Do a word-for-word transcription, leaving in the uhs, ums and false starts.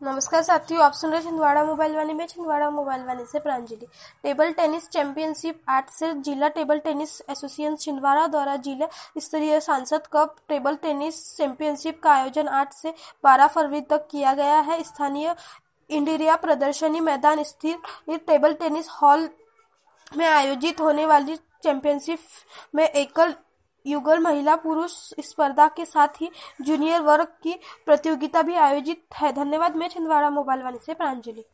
नमस्कार साथियों, आप सुन रहे छिंदवाड़ा मोबाइल वाली में छिंदवाड़ा मोबाइल वाली से प्रांजलि। टेबल टेनिस चैंपियनशिप आठ से जिला टेबल टेनिस एसोसिएशन छिंदवाड़ा द्वारा जिला स्तरीय सांसद कप टेबल टेनिस चैंपियनशिप का आयोजन आठ से बारह फरवरी तक किया गया है। स्थानीय इंडिया प्रदर्शनी मैदान स्थित टेबल टेनिस हॉल में आयोजित होने वाली चैंपियनशिप में एकल, युगल, महिला पुरुष स्पर्धा के साथ ही जूनियर वर्ग की प्रतियोगिता भी आयोजित है। धन्यवाद। मैं छिंदवाड़ा मोबाइल वाली से प्रांजलि।